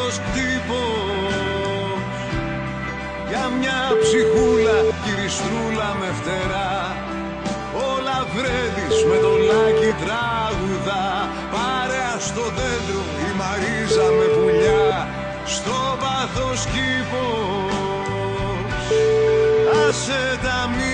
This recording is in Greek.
πάθος τύπος, για μια ψυχούλα κυριστρούλα με φτερά. Ο Λαβρέντης με το Λάκη τραγουδά, παρέα στο δέντρο η Μαρίζα με πουλιά, στο πάθος κήπος. Άσε τα